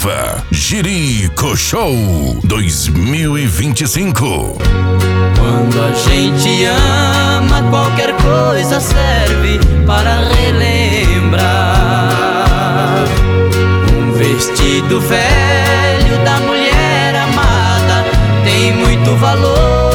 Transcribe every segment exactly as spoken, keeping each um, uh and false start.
Comitiva Jerico Show dois mil e vinte e cinco. Quando a gente ama, qualquer coisa serve para relembrar. Um vestido velho da mulher amada tem muito valor.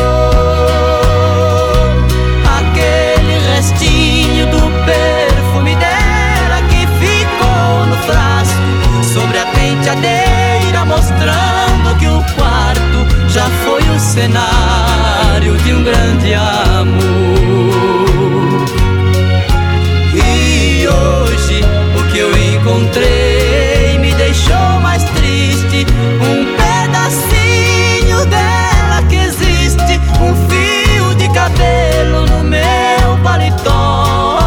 Aquele restinho do perfume dela que ficou no frasco sobre a penteadeira, mostrando que o quarto já foi o cenário de um grande amor. E hoje o que eu encontrei me deixou mais triste. Um pedacinho dela que existe, um fio de cabelo no meu paletó.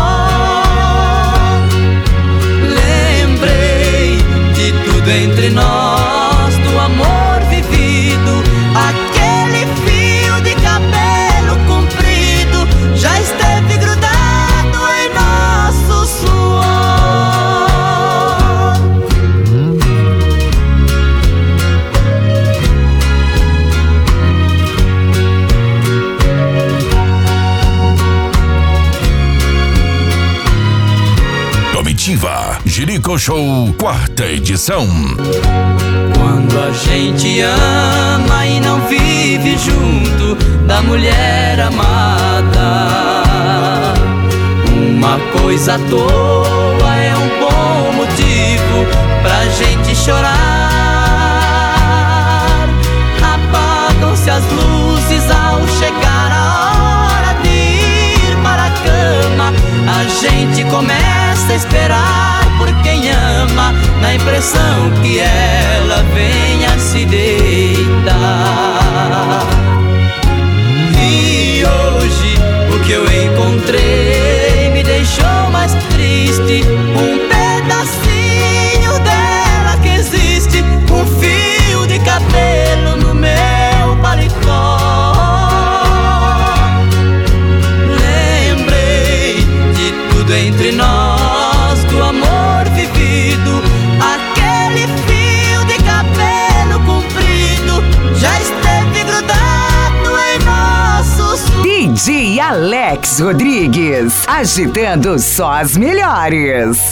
Lembrei de tudo entre nós, do amor vivido. Aquele fio de cabelo comprido já esteve grudado em nosso suor. Comitiva Jerico Show, quarta edição. Quando a gente ama e não vive junto da mulher amada, uma coisa à toa é um bom motivo pra gente chorar. Apagam-se as luzes ao chegar a hora de ir para a cama. A gente começa a esperar por quem ama, na impressão que ela venha se deitar. E hoje o que eu encontrei me deixou mais triste. Um pedacinho dela que existe, um fio de cabelo no meu paletó. Lembrei de tudo entre nós, do amor vivido. Aquele fio de cabelo comprido já esteve grudado em nossos. D J Alex Rodrigues, agitando só as melhores.